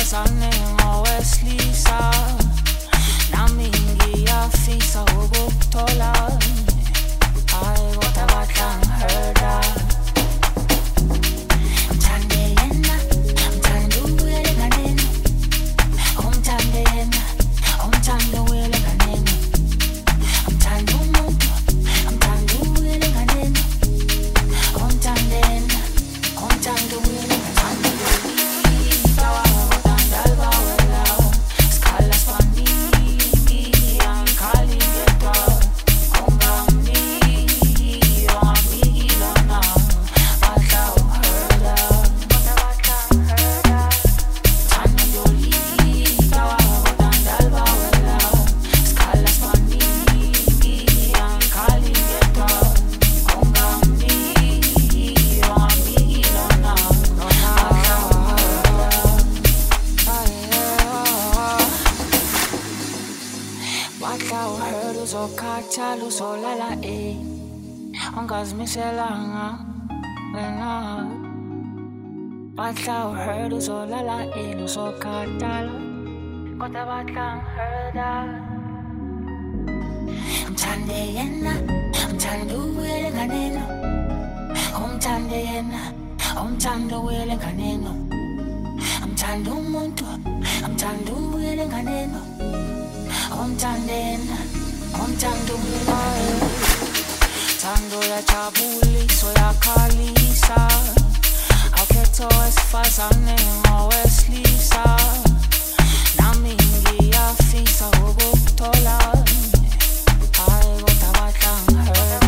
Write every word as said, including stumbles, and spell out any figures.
wesifazane ngowesilisa nami ngiyafisa ukukuthola hayi kodwa bahlangihurda ngithande yena ngithanda ukuyela enganeni umthande yena umthande ukuyela enganeni ngithanda umuntu ngithanda ukuyela enganeni umthande yena umthande ukuyela enganeni uzokhathala uzolala eh ungazimiselanga wena batla uhurt uzolala eh uzokhathala kodwa batla ngihurda ngithande yena ngithanda ukuyela enganeni umthande yena umthanda ukuyela enganeni ngithanda umuntu ngithanda ukuyela enganeni umthande yena umthando uyayo thando yajabulisa yakhalisa akhetho wesifazane ngowesilisa nami ngiyafisa ukukuthola hayi kodwa bahlangihurda